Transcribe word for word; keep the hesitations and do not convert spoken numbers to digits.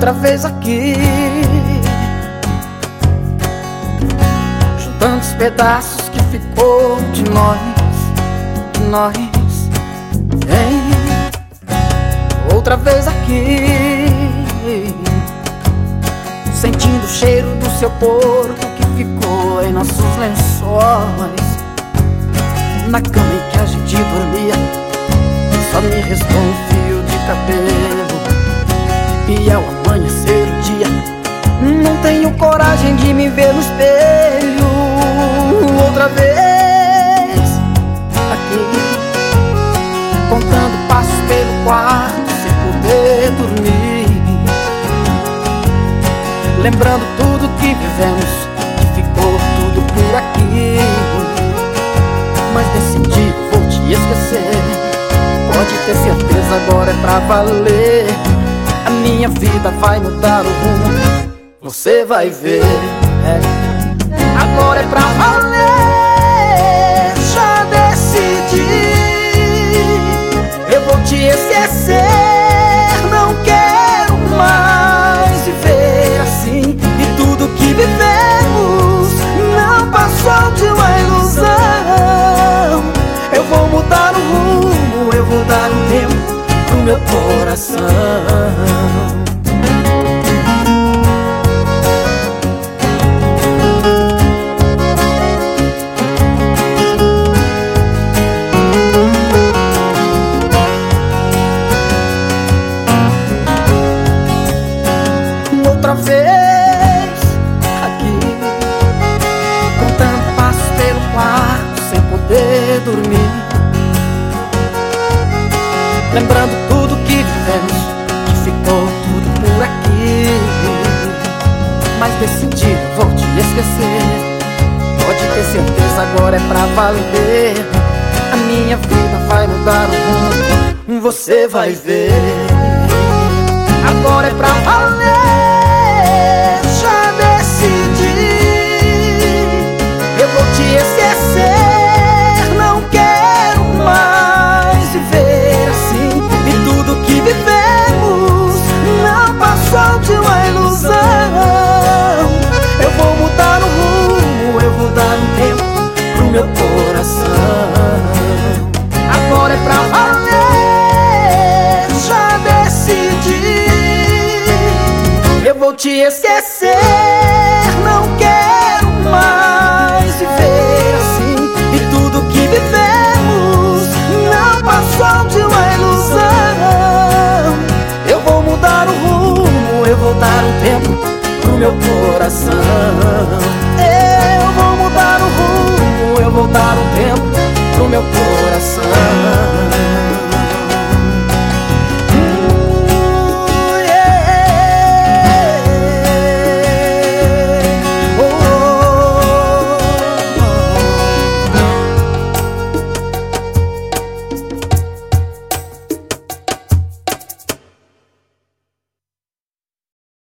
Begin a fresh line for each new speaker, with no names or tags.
outra vez aqui, juntando os pedaços que ficou de nós, de nós, hein? Outra vez aqui, sentindo o cheiro do seu corpo que ficou em nossos lençóis. Na cama em que a gente dormia, só me restou um fio de cabelo. E ao amanhecer o dia, não tenho coragem de me ver no espelho. Outra vez aqui, contando passos pelo quarto sem poder dormir, lembrando tudo que vivemos, que ficou tudo por aqui. Mas decidi, vou te esquecer. Pode ter certeza, agora é pra valer. A minha vida vai mudar o rumo, você vai ver, é. Agora é pra valer, já decidi. Eu vou te esquecer, não quero mais viver assim. E tudo que vivemos não passou de uma ilusão. Eu vou mudar o rumo, eu vou dar um tempo pro meu coração. Outra vez aqui, contando passos pelo quarto sem poder dormir, lembrando tudo que vivemos, que ficou tudo por aqui. Mas decidi, vou te esquecer. Pode ter certeza, agora é pra valer. A minha vida vai mudar o rumo, você vai ver. Agora é pra valer, já decidi. Eu vou te esquecer, não quero mais viver assim. E tudo que vivemos não passou de uma ilusão. Eu vou mudar o rumo, eu vou dar um tempo pro meu coração. Agora é pra valer, já decidi. Eu vou te esquecer, não quero mais viver assim. E tudo que vivemos não passou de uma ilusão. Eu vou mudar o rumo, eu vou dar um tempo pro meu coração.